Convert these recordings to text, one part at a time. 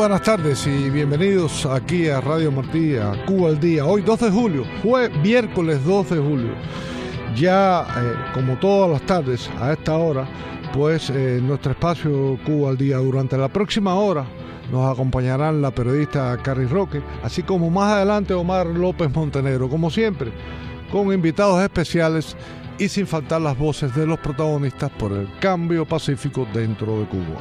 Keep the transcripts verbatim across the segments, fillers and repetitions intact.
buenas tardes y bienvenidos aquí a Radio Martí, a Cuba al Día. Hoy dos de julio, fue miércoles dos de julio. Ya, eh, como todas las tardes, a esta hora, pues eh, nuestro espacio Cuba al Día. Durante la próxima hora nos acompañarán la periodista Cari Roque, así como más adelante Omar López Montenegro, como siempre, con invitados especiales y sin faltar las voces de los protagonistas por el cambio pacífico dentro de Cuba.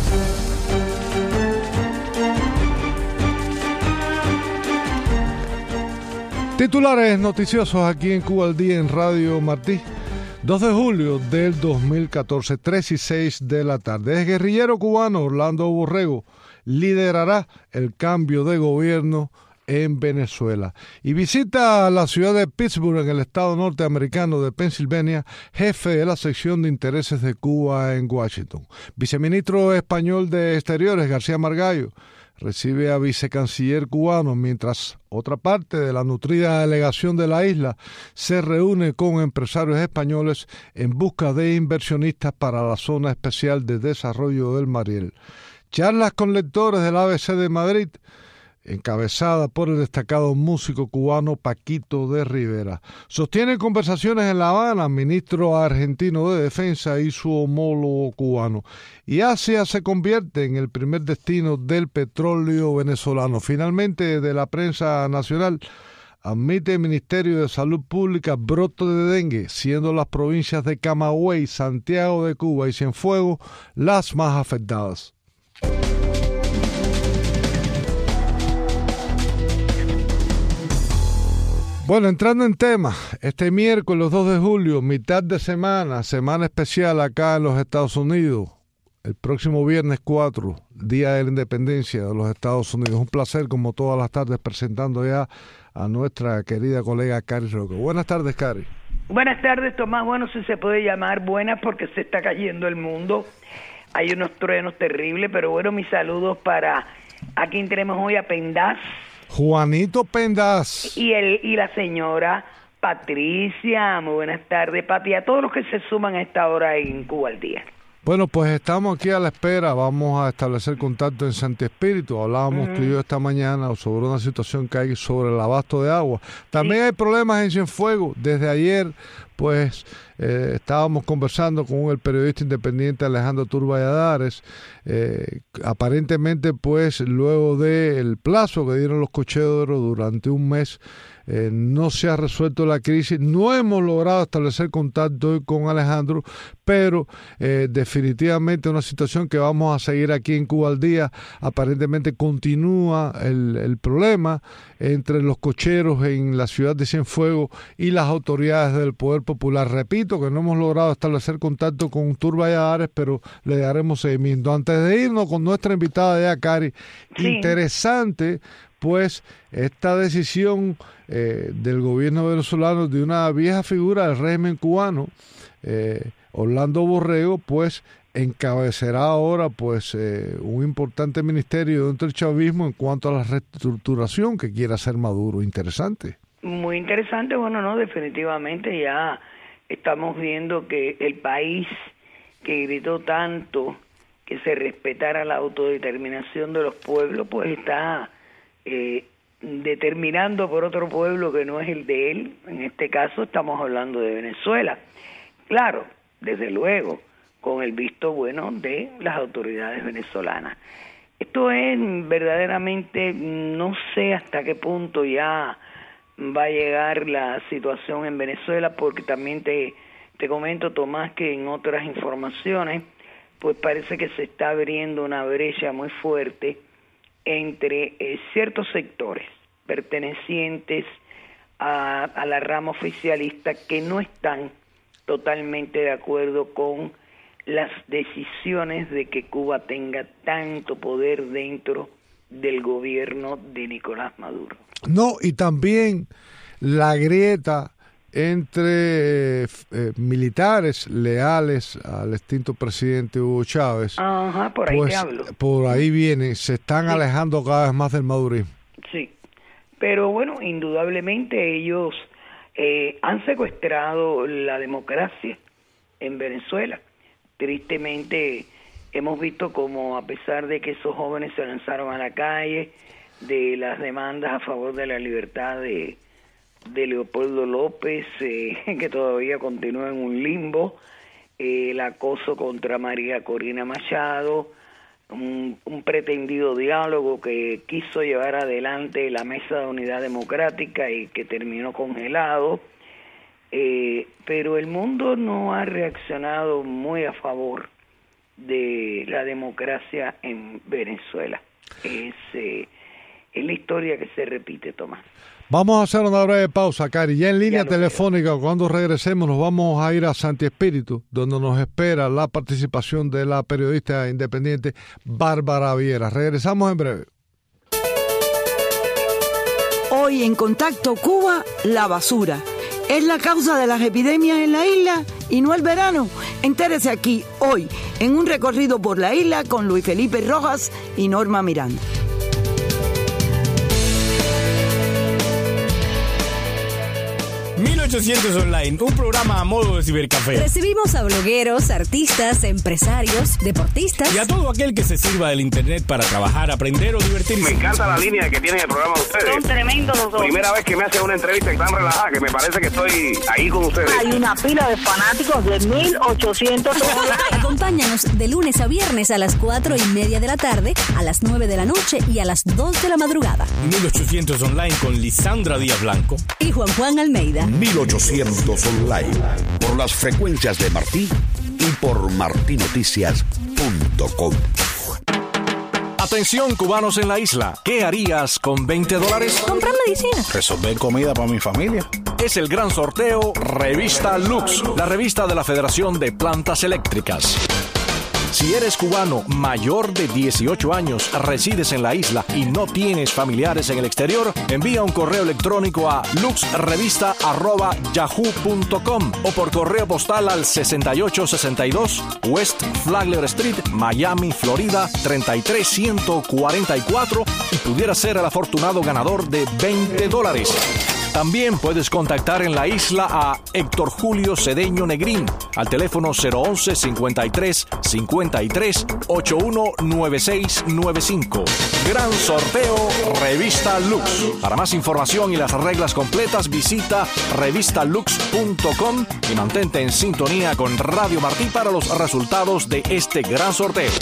Titulares noticiosos aquí en Cuba al Día en Radio Martí. dos de julio del dos mil catorce, tres y seis de la tarde. El guerrillero cubano Orlando Borrego liderará el cambio de gobierno en Venezuela. Y visita a la ciudad de Pittsburgh, en el estado norteamericano de Pensilvania, jefe de la sección de intereses de Cuba en Washington. Viceministro español de Exteriores, García Margallo, recibe a vicecanciller cubano, mientras otra parte de la nutrida delegación de la isla se reúne con empresarios españoles en busca de inversionistas para la zona especial de desarrollo del Mariel. Charlas con lectores del A B C de Madrid, encabezada por el destacado músico cubano Paquito de Rivera. Sostiene conversaciones en La Habana, ministro argentino de Defensa y su homólogo cubano. Y Asia se convierte en el primer destino del petróleo venezolano. Finalmente, de la prensa nacional, admite el Ministerio de Salud Pública brote de dengue, siendo las provincias de Camagüey, Santiago de Cuba y Cienfuegos las más afectadas. Bueno, entrando en tema, este miércoles dos de julio, mitad de semana, semana especial acá en los Estados Unidos, el próximo viernes cuatro, Día de la Independencia de los Estados Unidos. Un placer, como todas las tardes, presentando ya a nuestra querida colega Cari Roque. Buenas tardes, Cari. Buenas tardes, Tomás. Bueno, si se puede llamar buenas porque se está cayendo el mundo. Hay unos truenos terribles, pero bueno, mis saludos para, aquí tenemos hoy a Pendaz, Juanito Pendaz. Y el y la señora Patricia. Muy buenas tardes, Pati, a todos los que se suman a esta hora en Cuba al Día. Bueno, pues estamos aquí a la espera, vamos a establecer contacto en Santi Espíritu. Hablábamos uh-huh. tú y yo esta mañana sobre una situación que hay sobre el abasto de agua. También sí. Hay problemas en Cienfuegos. Desde ayer, pues, eh, estábamos conversando con el periodista independiente Alejandro Turballadares. Eh, aparentemente, pues, luego del plazo que dieron los cocheros durante un mes, Eh, no se ha resuelto la crisis. No hemos logrado establecer contacto hoy con Alejandro, pero eh, definitivamente una situación que vamos a seguir aquí en Cuba al Día. Aparentemente continúa el, el problema entre los cocheros en la ciudad de Cienfuegos y las autoridades del Poder Popular. Repito que no hemos logrado establecer contacto con Tur Valladares, pero le daremos seguimiento. Antes de irnos con nuestra invitada ya, Cari, sí. Interesante pues esta decisión eh, del gobierno venezolano de una vieja figura del régimen cubano, eh, Orlando Borrego, pues encabezará ahora pues eh, un importante ministerio dentro del chavismo en cuanto a la reestructuración que quiere hacer Maduro. Interesante. Muy interesante. Bueno, no, definitivamente ya estamos viendo que el país que gritó tanto que se respetara la autodeterminación de los pueblos, pues está Eh, determinando por otro pueblo que no es el de él. En este caso estamos hablando de Venezuela. Claro, desde luego, con el visto bueno de las autoridades venezolanas. Esto es verdaderamente, no sé hasta qué punto ya va a llegar la situación en Venezuela, porque también te, te comento, Tomás, que en otras informaciones, pues parece que se está abriendo una brecha muy fuerte entre eh, ciertos sectores pertenecientes a, a la rama oficialista que no están totalmente de acuerdo con las decisiones de que Cuba tenga tanto poder dentro del gobierno de Nicolás Maduro. No, y también la grieta entre eh, militares leales al extinto presidente Hugo Chávez. Ajá, por ahí pues, te hablo. Por ahí viene, se están sí. alejando cada vez más del madurismo. Sí, pero bueno, indudablemente ellos eh, han secuestrado la democracia en Venezuela. Tristemente hemos visto como a pesar de que esos jóvenes se lanzaron a la calle, de las demandas a favor de la libertad de, de Leopoldo López, eh, que todavía continúa en un limbo, eh, el acoso contra María Corina Machado, un, un pretendido diálogo que quiso llevar adelante la Mesa de Unidad Democrática y que terminó congelado, eh, pero el mundo no ha reaccionado muy a favor de la democracia en Venezuela. Es, eh, es la historia que se repite, Tomás. Vamos a hacer una breve pausa, Cari. Ya en línea Ya telefónica, creo. Cuando regresemos, nos vamos a ir a Santi Espíritu, donde nos espera la participación de la periodista independiente Bárbara Viera. Regresamos en breve. Hoy en Contacto Cuba, la basura. ¿Es la causa de las epidemias en la isla y no el verano? Entérese aquí, hoy, en un recorrido por la isla con Luis Felipe Rojas y Norma Miranda. mil ochocientos Online, un programa a modo de cibercafé. Recibimos a blogueros, artistas, empresarios, deportistas y a todo aquel que se sirva del internet para trabajar, aprender o divertirse. Me encanta la línea que tienen el programa de ustedes. Son tremendos los dos. Primera vez que me hacen una entrevista tan relajada que me parece que estoy ahí con ustedes. Hay una pila de fanáticos de mil ochocientos Online. Acompáñanos de lunes a viernes a las cuatro y media de la tarde, a las nueve de la noche y a las dos de la madrugada. mil ochocientos Online con Lisandra Díaz Blanco y Juan Juan Almeida. mil ochocientos Online, por las frecuencias de Martí y por martí noticias punto com. Atención, cubanos en la isla. ¿Qué harías con veinte dólares? Comprar medicina. Resolver comida para mi familia. Es el gran sorteo Revista Lux, la revista de la Federación de Plantas Eléctricas. Si eres cubano mayor de dieciocho años, resides en la isla y no tienes familiares en el exterior, envía un correo electrónico a luxrevista arroba yahoo punto com o por correo postal al sesenta y ocho sesenta y dos West Flagler Street, Miami, Florida treinta y tres ciento cuarenta y cuatro y pudieras ser el afortunado ganador de veinte dólares. También puedes contactar en la isla a Héctor Julio Cedeño Negrín al teléfono cero once cincuenta y tres cincuenta y tres ochenta y uno noventa y seis noventa y cinco. Gran sorteo Revista Lux. Para más información y las reglas completas visita revista lux punto com y mantente en sintonía con Radio Martí para los resultados de este gran sorteo.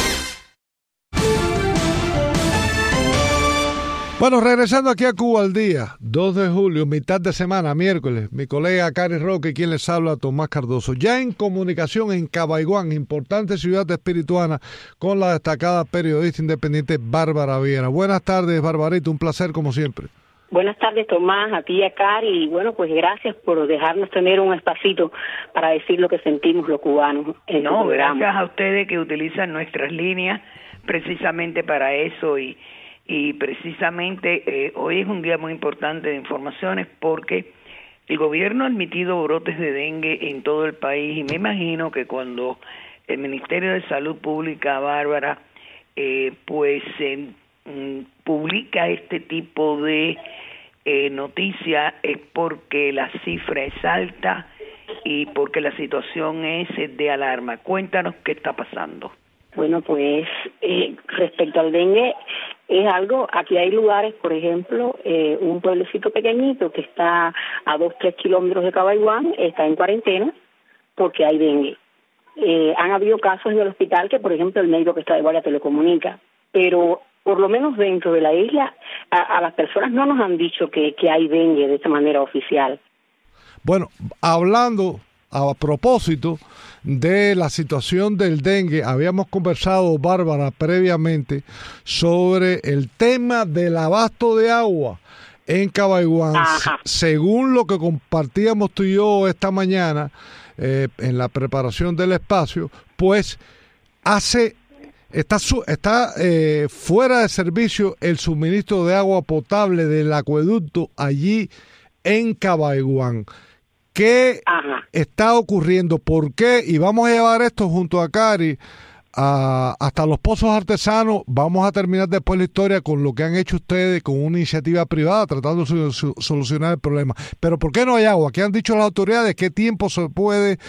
Bueno, regresando aquí a Cuba al día, dos de julio, mitad de semana, miércoles, mi colega Cari Roque, quien les habla, Tomás Cardoso, ya en comunicación en Cabaiguán, importante ciudad espirituana, con la destacada periodista independiente Bárbara Viera. Buenas tardes, Barbarita, un placer como siempre. Buenas tardes, Tomás, a ti y a Cari, y bueno, pues gracias por dejarnos tener un espacito para decir lo que sentimos los cubanos en No, el programa. Gracias a ustedes que utilizan nuestras líneas precisamente para eso y Y precisamente eh, hoy es un día muy importante de informaciones porque el gobierno ha admitido brotes de dengue en todo el país y me imagino que cuando el Ministerio de Salud Pública, Bárbara, eh, pues eh, mm, publica este tipo de eh, noticia es porque la cifra es alta y porque la situación es de alarma. Cuéntanos qué está pasando. Bueno, pues eh, respecto al dengue, es algo, aquí hay lugares, por ejemplo, eh, un pueblecito pequeñito que está a dos, tres kilómetros de Cabaiguán, está en cuarentena porque hay dengue. Eh, han habido casos en el hospital que, por ejemplo, el médico que está de guardia te lo comunica, pero por lo menos dentro de la isla, a, a las personas no nos han dicho que, que hay dengue de esta manera oficial. Bueno, hablando a propósito de la situación del dengue, habíamos conversado, Bárbara, previamente sobre el tema del abasto de agua en Cabaiguán. Ajá. Según lo que compartíamos tú y yo esta mañana eh, en la preparación del espacio, pues hace está su, está eh, fuera de servicio el suministro de agua potable del acueducto allí en Cabaiguán. ¿Qué Ajá. está ocurriendo? ¿Por qué? Y vamos a llevar esto junto a Cari a, hasta los pozos artesanos. Vamos a terminar después la historia con lo que han hecho ustedes con una iniciativa privada tratando de su, su, solucionar el problema. Pero ¿por qué no hay agua? ¿Qué han dicho las autoridades? ¿Qué tiempo se puede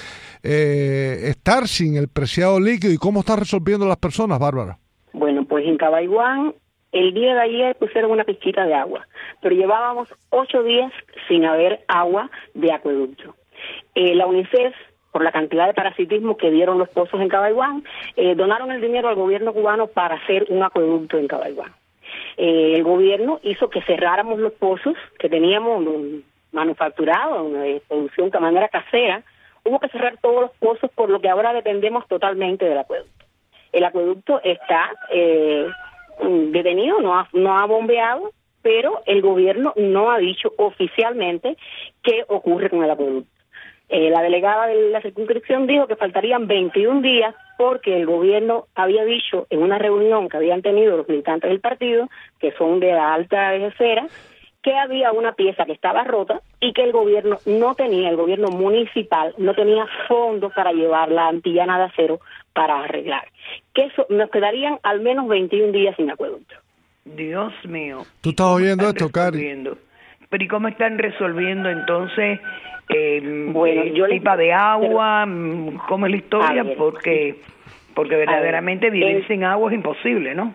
eh, estar sin el preciado líquido? ¿Y cómo están resolviendo las personas, Bárbara? Bueno, pues en Cabaiguán el día de ayer pusieron una pizquita de agua, pero llevábamos ocho días sin haber agua de acueducto. Eh, la UNICEF, por la cantidad de parasitismo que dieron los pozos en Cabaiguán, eh, donaron el dinero al gobierno cubano para hacer un acueducto en Cabaiguán. Eh, el gobierno hizo que cerráramos los pozos que teníamos manufacturados, de producción de manera casera. Hubo que cerrar todos los pozos, por lo que ahora dependemos totalmente del acueducto. El acueducto está eh, detenido, no ha, no ha bombeado, pero el gobierno no ha dicho oficialmente qué ocurre con el acueducto. Eh, la delegada de la circunscripción dijo que faltarían veintiún días porque el gobierno había dicho en una reunión que habían tenido los militantes del partido, que son de la alta esfera, que había una pieza que estaba rota y que el gobierno no tenía, el gobierno municipal no tenía fondos para llevar la antillana de acero para arreglar. Que eso nos quedarían al menos veintiún días sin acueducto. Dios mío. ¿Tú estás oyendo esto, Cari? Pero ¿y cómo están resolviendo entonces eh, bueno, el yo pipa le... de agua? ¿Cómo es la historia? Ver, porque porque verdaderamente ver, vivir el... sin agua es imposible, ¿no?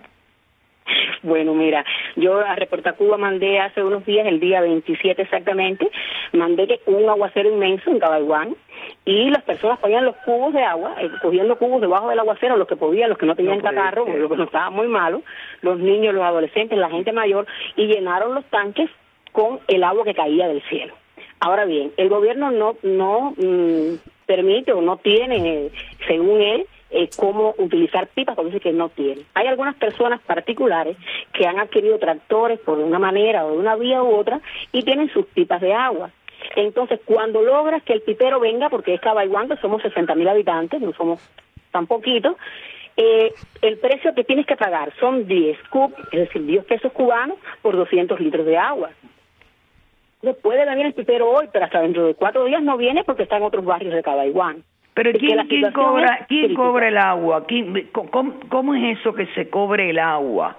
Bueno, mira, yo a Reporta Cuba mandé hace unos días, el día veintisiete exactamente, mandé que un aguacero inmenso en Cabaiguán y las personas ponían los cubos de agua, eh, cogiendo cubos debajo del aguacero, los que podían, los que no tenían no catarro, los que no estaban muy malos, los niños, los adolescentes, la gente mayor, y llenaron los tanques con el agua que caía del cielo. Ahora bien, el gobierno no no mmm, permite o no tiene, según él, Eh, cómo utilizar pipas, porque dice que no tiene. Hay algunas personas particulares que han adquirido tractores por una manera o de una vía u otra y tienen sus pipas de agua. Entonces, cuando logras que el pipero venga, porque es Cabaiguán, que somos sesenta mil habitantes, no somos tan poquitos, eh, el precio que tienes que pagar son diez cup, es decir, diez pesos cubanos por doscientos litros de agua. Entonces, puede venir el pipero hoy, pero hasta dentro de cuatro días no viene porque está en otros barrios de Cabaiguán. Pero ¿quién, ¿quién, cobra, ¿quién cobra el agua? ¿Quién, cómo, ¿Cómo es eso que se cobre el agua?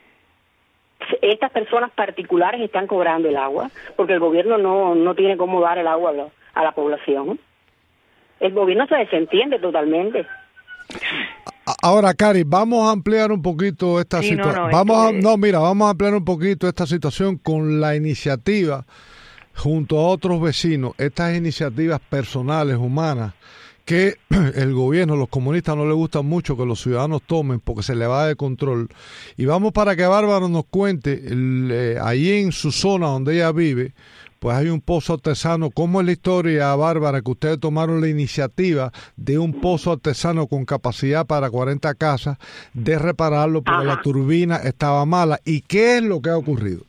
Estas personas particulares están cobrando el agua porque el gobierno no no tiene cómo dar el agua a la, a la población. El gobierno se desentiende totalmente. Ahora, Cari, vamos a ampliar un poquito esta sí, situación. No, no, vamos a, no, mira, vamos a ampliar un poquito esta situación con la iniciativa junto a otros vecinos, estas iniciativas personales, humanas, que el gobierno, los comunistas no les gustan mucho que los ciudadanos tomen porque se le va de control. Y vamos para que Bárbara nos cuente, el, eh, ahí en su zona donde ella vive, pues hay un pozo artesano. ¿Cómo es la historia, Bárbara, que ustedes tomaron la iniciativa de un pozo artesano con capacidad para cuarenta casas, de repararlo porque Ajá. la turbina estaba mala? ¿Y qué es lo que ha ocurrido?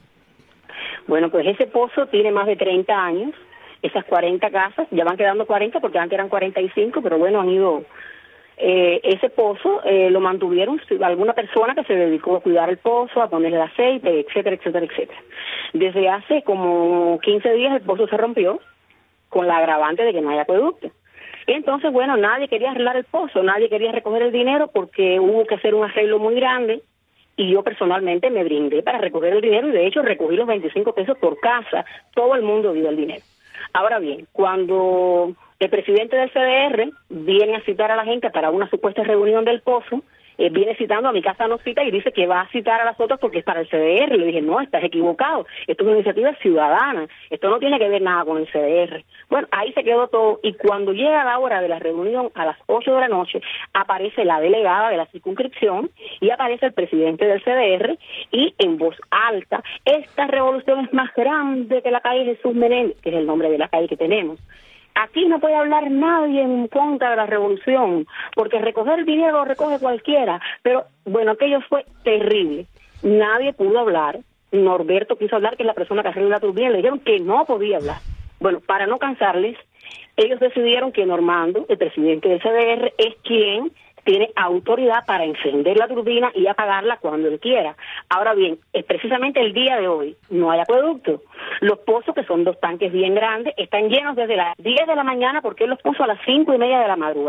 Bueno, pues ese pozo tiene más de treinta años. Esas cuarenta casas, ya van quedando cuarenta porque antes eran cuarenta y cinco, pero bueno, han ido... Eh, ese pozo eh, lo mantuvieron alguna persona que se dedicó a cuidar el pozo, a ponerle el aceite, etcétera, etcétera, etcétera. Desde hace como quince días el pozo se rompió con la agravante de que no hay acueducto. Entonces, bueno, nadie quería arreglar el pozo, nadie quería recoger el dinero porque hubo que hacer un arreglo muy grande. Y yo personalmente me brindé para recoger el dinero y de hecho recogí los veinticinco pesos por casa. Todo el mundo dio el dinero. Ahora bien, cuando el presidente del C D R viene a citar a la gente para una supuesta reunión del pozo, eh, viene citando, a mi casa no cita y dice que va a citar a las otras porque es para el C D R. Le dije, no, estás equivocado, esto es una iniciativa ciudadana, esto no tiene que ver nada con el C D R. Bueno, ahí se quedó todo y cuando llega la hora de la reunión a las ocho de la noche, aparece la delegada de la circunscripción y aparece el presidente del C D R y en voz alta, esta revolución es más grande que la calle Jesús Menéndez, que es el nombre de la calle que tenemos. Aquí no puede hablar nadie en contra de la revolución, porque recoger el dinero lo recoge cualquiera, pero bueno, aquello fue terrible. Nadie pudo hablar. Norberto quiso hablar, que es la persona que arregla la turbina, le dijeron que no podía hablar. Bueno, para no cansarles, ellos decidieron que Normando, el presidente del C D R, es quien tiene autoridad para encender la turbina y apagarla cuando él quiera. Ahora bien, es precisamente el día de hoy, no hay acueducto. Los pozos, que son dos tanques bien grandes, están llenos desde las diez de la mañana porque él los puso a las cinco y media de la madrugada.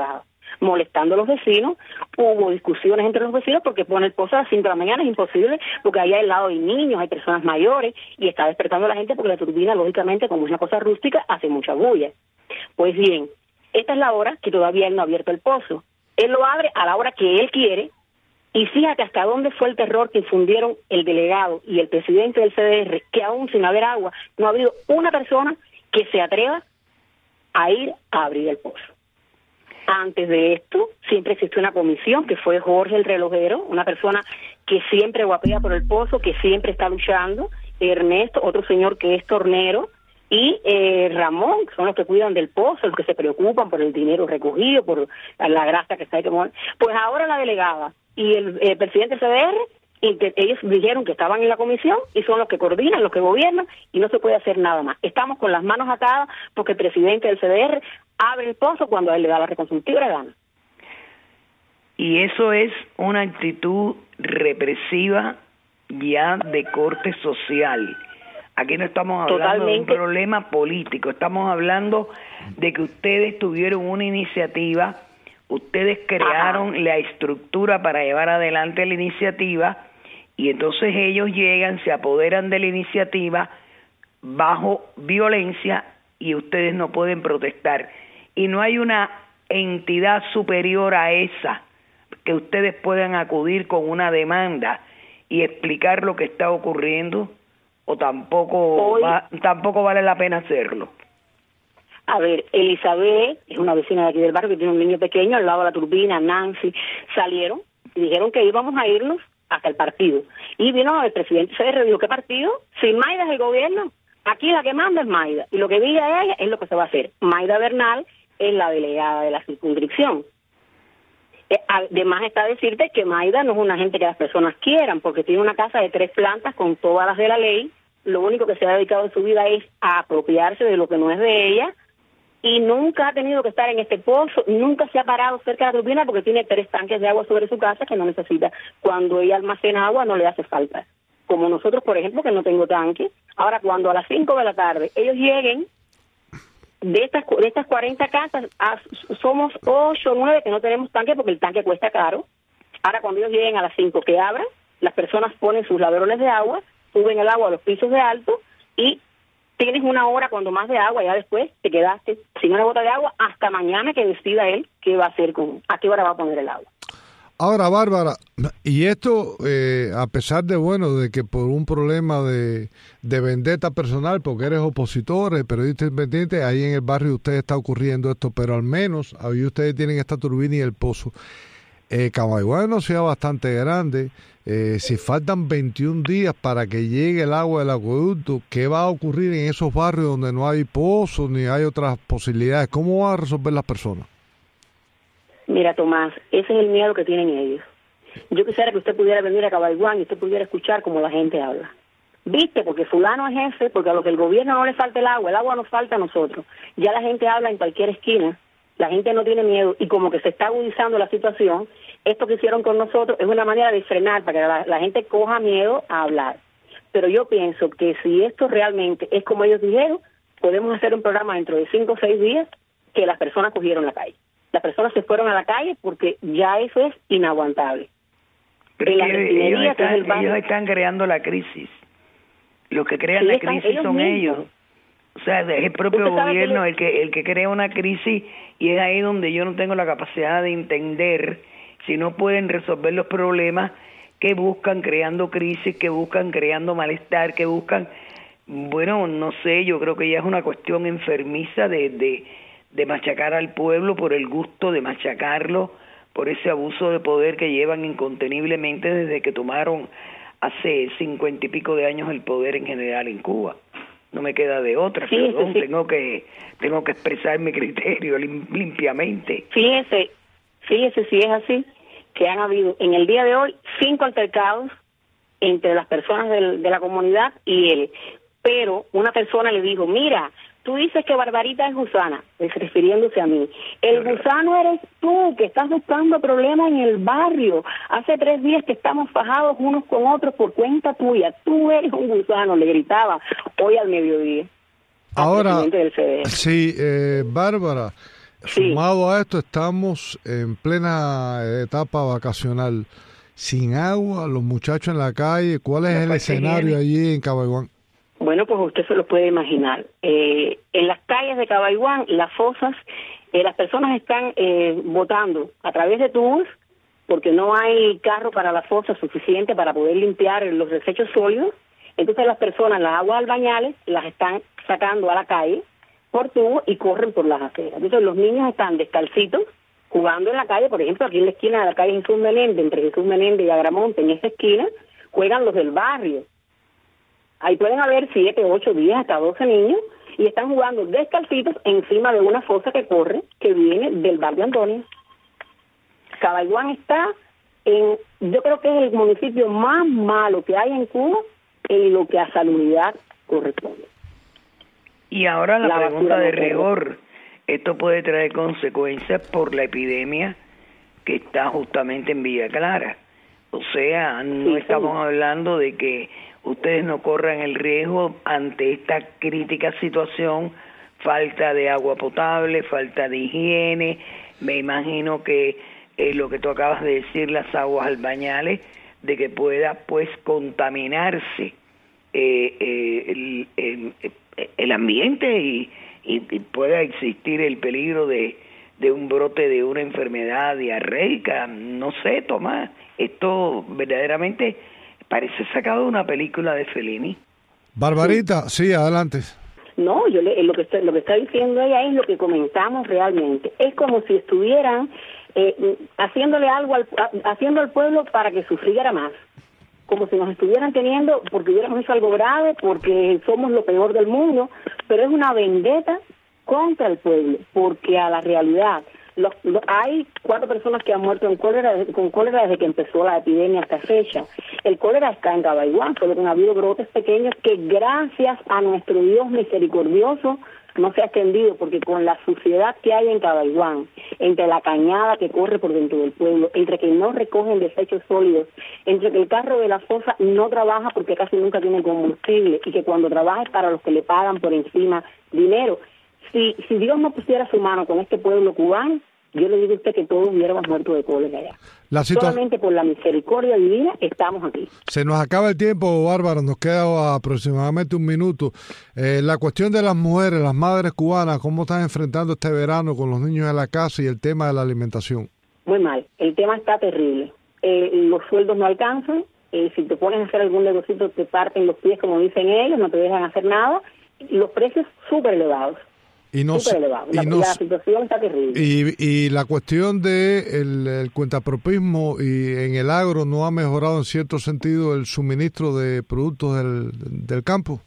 molestando a los vecinos. Hubo discusiones entre los vecinos porque poner el pozo a las cinco de la mañana es imposible, porque allá al lado hay niños, hay personas mayores, y está despertando a la gente porque la turbina, lógicamente, como es una cosa rústica, hace mucha bulla. Pues bien, esta es la hora que todavía él no ha abierto el pozo. Él lo abre a la hora que él quiere, y fíjate hasta dónde fue el terror que infundieron el delegado y el presidente del C D R, que aún sin haber agua, no ha habido una persona que se atreva a ir a abrir el pozo. Antes de esto, siempre existió una comisión, que fue Jorge el relojero, una persona que siempre guapea por el pozo, que siempre está luchando, Ernesto, otro señor que es tornero, y eh, Ramón, que son los que cuidan del pozo, los que se preocupan por el dinero recogido, por la grasa que está ahí. Pues ahora la delegada y el, el presidente del C D R, y que ellos dijeron que estaban en la comisión y son los que coordinan, los que gobiernan, y no se puede hacer nada más. Estamos con las manos atadas porque el presidente del C D R abre el pozo cuando a él le da la reconstructiva de gana. Y eso es una actitud represiva ya de corte social. Aquí no estamos hablando Totalmente. de un problema político, estamos hablando de que ustedes tuvieron una iniciativa, ustedes crearon Ajá. la estructura para llevar adelante la iniciativa, y entonces ellos llegan, se apoderan de la iniciativa bajo violencia y ustedes no pueden protestar. Y no hay una entidad superior a esa que ustedes puedan acudir con una demanda y explicar lo que está ocurriendo, o tampoco Hoy, va, tampoco vale la pena hacerlo. A ver, Elizabeth es una vecina de aquí del barrio que tiene un niño pequeño al lado de la turbina, Nancy, salieron y dijeron que íbamos a irnos hasta el partido. Y vino el presidente C D R y dijo, ¿qué partido? Si Maida es el gobierno, aquí la que manda es Maida, y lo que diga ella es lo que se va a hacer. Maida Bernal es la delegada de la circunscripción. Además está decirte que Maida no es una gente que las personas quieran, porque tiene una casa de tres plantas con todas las de la ley. Lo único que se ha dedicado en su vida es a apropiarse de lo que no es de ella, y nunca ha tenido que estar en este pozo, nunca se ha parado cerca de la turbina porque tiene tres tanques de agua sobre su casa que no necesita. Cuando ella almacena agua no le hace falta. Como nosotros, por ejemplo, que no tengo tanque. Ahora, cuando a las cinco de la tarde ellos lleguen, de estas de estas cuarenta casas, a, somos ocho o nueve que no tenemos tanque porque el tanque cuesta caro. Ahora, cuando ellos lleguen a las cinco que abran, las personas ponen sus ladrones de agua, suben el agua a los pisos de alto y tienes una hora cuando más de agua, ya después te quedaste sin una gota de agua hasta mañana que decida él qué va a hacer, con a qué hora va a poner el agua. Ahora, Bárbara, y esto, eh, a pesar de, bueno, de que por un problema de, de vendetta personal, porque eres opositor, periodista independiente, ahí en el barrio de ustedes está ocurriendo esto, pero al menos ahí ustedes tienen esta turbina y el pozo. Eh, Cabaiguán es una ciudad bastante grande. Eh, si faltan veintiún días para que llegue el agua del acueducto, ¿qué va a ocurrir en esos barrios donde no hay pozos ni hay otras posibilidades? ¿Cómo van a resolver las personas? Mira, Tomás, ese es el miedo que tienen ellos. Yo quisiera que usted pudiera venir a Cabaiguán y usted pudiera escuchar cómo la gente habla. ¿Viste? Porque fulano es jefe, porque a lo que el gobierno no le falta el agua, el agua nos falta a nosotros. Ya la gente habla en cualquier esquina, la gente no tiene miedo, y como que se está agudizando la situación, esto que hicieron con nosotros es una manera de frenar para que la, la gente coja miedo a hablar. Pero yo pienso que si esto realmente es como ellos dijeron, podemos hacer un programa dentro de cinco o seis días que las personas cogieron la calle. Las personas se fueron a la calle porque ya eso es inaguantable. Pero ellos, ellos, están, ellos están creando la crisis. Los que crean sí, la crisis ellos son mismos. ellos. O sea, es el propio gobierno que el que el que crea una crisis, y es ahí donde yo no tengo la capacidad de entender si no pueden resolver los problemas que buscan creando crisis, que buscan creando malestar, que buscan, bueno, no sé, yo creo que ya es una cuestión enfermiza de, de, de machacar al pueblo por el gusto de machacarlo, por ese abuso de poder que llevan inconteniblemente desde que tomaron hace cincuenta y pico de años el poder en general en Cuba. No me queda de otra, sí, perdón, sí. tengo que tengo que expresar mi criterio lim, limpiamente. Fíjese, fíjese si es así, que han habido en el día de hoy cinco altercados entre las personas del, de la comunidad y él, pero una persona le dijo, mira, tú dices que Barbarita es gusana, refiriéndose a mí. El gusano eres tú, que estás buscando problemas en el barrio. Hace tres días que estamos fajados unos con otros por cuenta tuya. Tú eres un gusano, le gritaba hoy al mediodía. Ahora, sí, eh, Bárbara, Sí. Sumado a esto, estamos en plena etapa vacacional. Sin agua, los muchachos en la calle. ¿Cuál es el escenario allí en Cabaiguán? Bueno, pues usted se lo puede imaginar. Eh, en las calles de Cabaiguán, las fosas, eh, las personas están eh, botando a través de tubos, porque no hay carro para la fosa suficiente para poder limpiar los desechos sólidos. Entonces las personas, las aguas albañales, las están sacando a la calle por tubo y corren por las aceras. Entonces los niños están descalcitos, jugando en la calle. Por ejemplo, aquí en la esquina de la calle Jesús Menéndez, entre Jesús Menéndez y Agramonte, en esa esquina, juegan los del barrio. Ahí pueden haber siete, ocho, diez, hasta doce niños, y están jugando descalcitos encima de una fosa que corre, que viene del barrio Antonio. Cabaiguán está en, yo creo que es el municipio más malo que hay en Cuba en lo que a salubridad corresponde. Y ahora la, la pregunta de rigor, esto puede traer consecuencias por la epidemia que está justamente en Villa Clara. O sea, no sí, estamos sí. hablando de que ustedes no corran el riesgo ante esta crítica situación, falta de agua potable, falta de higiene, me imagino que eh, lo que tú acabas de decir, las aguas albañales, de que pueda pues contaminarse eh, eh, el, el, el ambiente y, y, y pueda existir el peligro de, de un brote de una enfermedad diarreica. No sé, Tomás, esto verdaderamente parece sacado de una película de Fellini. Barbarita, sí, sí adelante. No, yo le, lo que está, lo que está diciendo ella es lo que comentamos realmente. Es como si estuvieran eh, haciéndole algo al, haciendo al pueblo para que sufriera más. Como si nos estuvieran teniendo porque hubiéramos hecho algo grave, porque somos lo peor del mundo, pero es una vendetta contra el pueblo, porque a la realidad, los, los, hay cuatro personas que han muerto en cólera, con cólera desde que empezó la epidemia hasta fecha. El cólera está en Cabaiguán, solo que han habido brotes pequeños que gracias a nuestro Dios misericordioso no se ha extendido, porque con la suciedad que hay en Cabaiguán, entre la cañada que corre por dentro del pueblo, entre que no recogen desechos sólidos, entre que el carro de la fosa no trabaja porque casi nunca tiene combustible, y que cuando trabaja es para los que le pagan por encima dinero. Si, si Dios no pusiera su mano con este pueblo cubano, yo le digo a usted que todos hubiéramos muerto de cólera ya. La situa- Solamente por la misericordia divina estamos aquí. Se nos acaba el tiempo, Bárbara, nos queda aproximadamente un minuto. Eh, la cuestión de las mujeres, las madres cubanas, ¿cómo están enfrentando este verano con los niños en la casa y el tema de la alimentación? Muy mal, el tema está terrible. Eh, los sueldos no alcanzan, eh, si te pones a hacer algún negocito te parten los pies, como dicen ellos, no te dejan hacer nada, y los precios súper elevados. Y no, elevado. La, y no, la situación está terrible. Y, y la cuestión de el, el cuentapropismo y en el agro no ha mejorado en cierto sentido el suministro de productos del, del campo.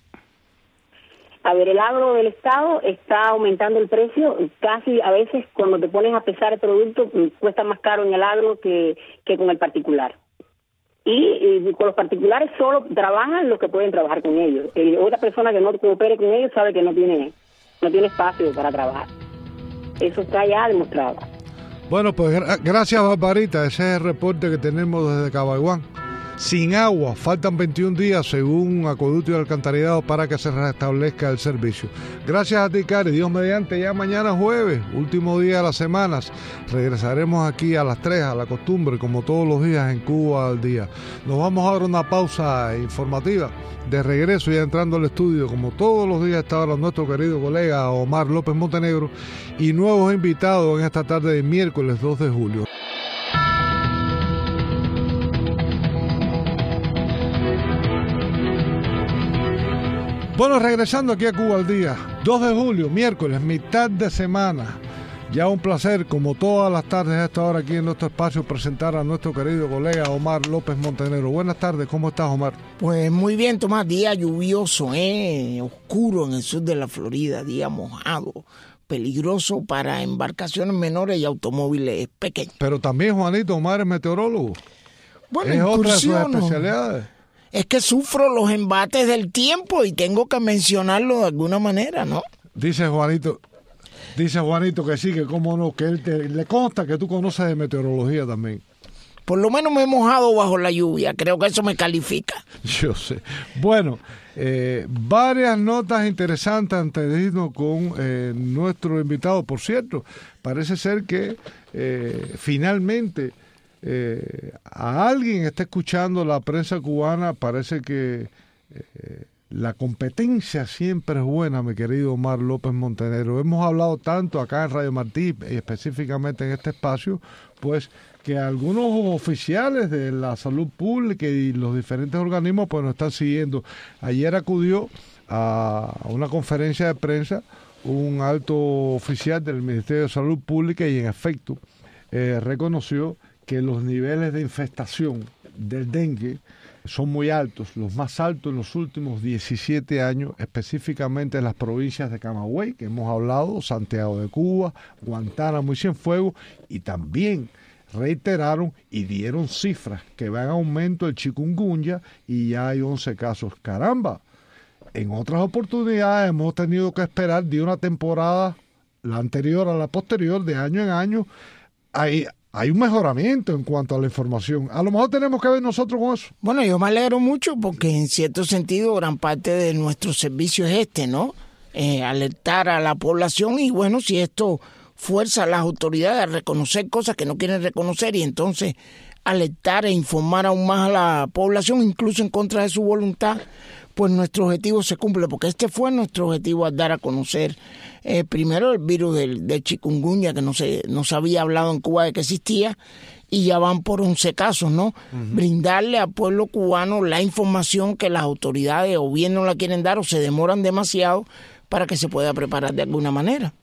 A ver, el agro del Estado está aumentando el precio, casi a veces cuando te pones a pesar el producto cuesta más caro en el agro que, que con el particular. Y, y con los particulares solo trabajan los que pueden trabajar con ellos. El, otra persona que no coopere con ellos sabe que no tiene no tiene espacio para trabajar. Eso está ya demostrado. Bueno, pues gra- gracias, Barbarita. Ese es el reporte que tenemos desde Cabaiguán. Sin agua, faltan veintiún días según Acueducto y Alcantarillado para que se restablezca el servicio. Gracias a ti, Cari. Dios mediante, ya mañana jueves, último día de las semanas, regresaremos aquí a las tres, a la costumbre, como todos los días en Cuba al día. Nos vamos a dar una pausa informativa. De regreso, ya entrando al estudio, como todos los días, está ahora nuestro querido colega Omar López Montenegro y nuevos invitados en esta tarde de miércoles dos de julio. Bueno, regresando aquí a Cuba al día, dos de julio, miércoles, mitad de semana. Ya un placer, como todas las tardes a esta hora aquí en nuestro espacio, presentar a nuestro querido colega Omar López Montenegro. Buenas tardes, ¿cómo estás, Omar? Pues muy bien, Tomás, día lluvioso, eh, oscuro en el sur de la Florida, día mojado, peligroso para embarcaciones menores y automóviles pequeños. Pero también, Juanito, Omar es meteorólogo. Bueno, es otra de sus incursiono. especialidades. Es que sufro los embates del tiempo y tengo que mencionarlo de alguna manera, ¿no? Dice Juanito... Dice Juanito que sí, que cómo no, que él te, le consta que tú conoces de meteorología también. Por lo menos me he mojado bajo la lluvia, creo que eso me califica. Yo sé. Bueno, eh, varias notas interesantes antes de irnos con eh, nuestro invitado. Por cierto, parece ser que eh, finalmente eh, a alguien está escuchando la prensa cubana. Parece que eh, la competencia siempre es buena, mi querido Omar López Montenegro. Hemos hablado tanto acá en Radio Martí, y específicamente en este espacio, pues que algunos oficiales de la salud pública y los diferentes organismos pues nos están siguiendo. Ayer acudió a una conferencia de prensa un alto oficial del Ministerio de Salud Pública y en efecto eh, reconoció que los niveles de infestación del dengue son muy altos, los más altos en los últimos diecisiete años, específicamente en las provincias de Camagüey, que hemos hablado, Santiago de Cuba, Guantánamo y Cienfuegos, y también reiteraron y dieron cifras que va en aumento el chikungunya y ya hay once casos. Caramba, en otras oportunidades hemos tenido que esperar de una temporada, la anterior a la posterior, de año en año. Hay, hay un mejoramiento en cuanto a la información. A lo mejor tenemos que ver nosotros con eso. Bueno, yo me alegro mucho porque en cierto sentido gran parte de nuestro servicio es este, ¿no? Eh, alertar a la población y bueno, si esto fuerza a las autoridades a reconocer cosas que no quieren reconocer y entonces alertar e informar aún más a la población, incluso en contra de su voluntad, pues nuestro objetivo se cumple, porque este fue nuestro objetivo al dar a conocer eh, primero el virus del, del chikungunya, que no se, no se había hablado en Cuba de que existía, y ya van por once casos, ¿no? Uh-huh. Brindarle al pueblo cubano la información que las autoridades o bien no la quieren dar o se demoran demasiado para que se pueda preparar de alguna manera.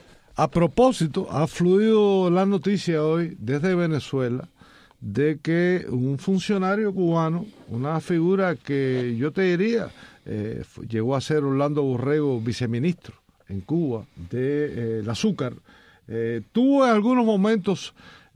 A propósito, ha fluido la noticia hoy desde Venezuela de que un funcionario cubano, una figura que yo te diría, eh, llegó a ser Orlando Borrego, viceministro en Cuba de eh, el azúcar, eh, tuvo en algunos momentos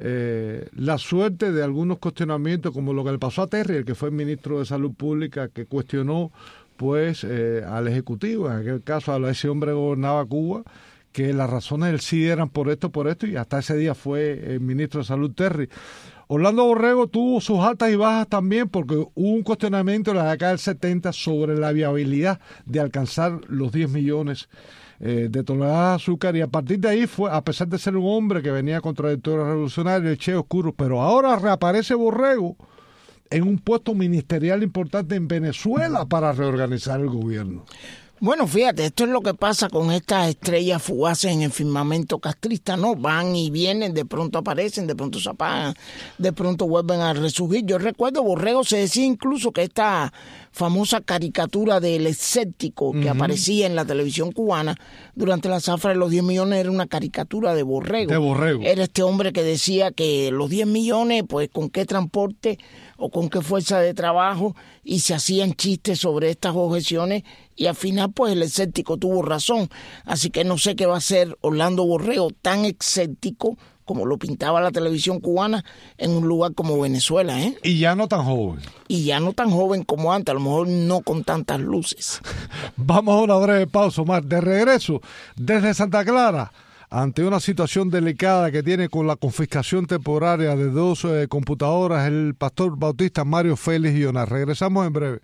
eh, la suerte de algunos cuestionamientos, como lo que le pasó a Terry, el que fue ministro de Salud Pública, que cuestionó pues eh, al Ejecutivo, en aquel caso a ese hombre que gobernaba Cuba, que las razones del sí eran por esto, por esto, y hasta ese día fue el ministro de Salud Terry. Orlando Borrego tuvo sus altas y bajas también porque hubo un cuestionamiento en la década del setenta sobre la viabilidad de alcanzar los diez millones eh, de toneladas de azúcar, y a partir de ahí fue, a pesar de ser un hombre que venía con trayectoria revolucionaria, el Che Oscuro, pero ahora reaparece Borrego en un puesto ministerial importante en Venezuela para reorganizar el gobierno. Bueno, fíjate, esto es lo que pasa con estas estrellas fugaces en el firmamento castrista, ¿no? Van y vienen, de pronto aparecen, de pronto se apagan, de pronto vuelven a resurgir. Yo recuerdo, Borrego se decía incluso que esta famosa caricatura del escéptico que uh-huh. aparecía en la televisión cubana durante la zafra de los diez millones era una caricatura de Borrego. De Borrego. Era este hombre que decía que los diez millones, pues con qué transporte o con qué fuerza de trabajo, y se hacían chistes sobre estas objeciones, y al final pues el escéptico tuvo razón. Así que no sé qué va a hacer Orlando Borrego, tan escéptico como lo pintaba la televisión cubana, en un lugar como Venezuela, ¿eh? Y ya no tan joven. Y ya no tan joven como antes, a lo mejor no con tantas luces. Vamos a una breve pausa, Omar. De regreso desde Santa Clara, ante una situación delicada que tiene con la confiscación temporaria de dos eh, computadoras, el pastor bautista Mario Félix Guionar. Regresamos en breve.